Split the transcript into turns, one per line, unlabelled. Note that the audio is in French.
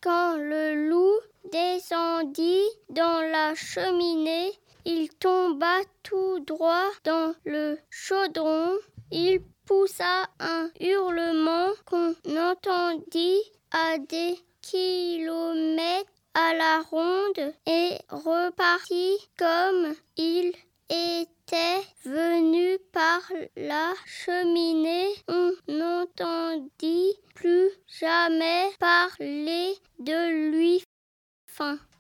Quand le loup descendit dans la cheminée, il tomba tout droit dans le chaudron. Il poussa un hurlement qu'on entendit à des kilomètres à la ronde et repartit comme il était venu par la cheminée. On n'entendit plus jamais parler de lui. Fin.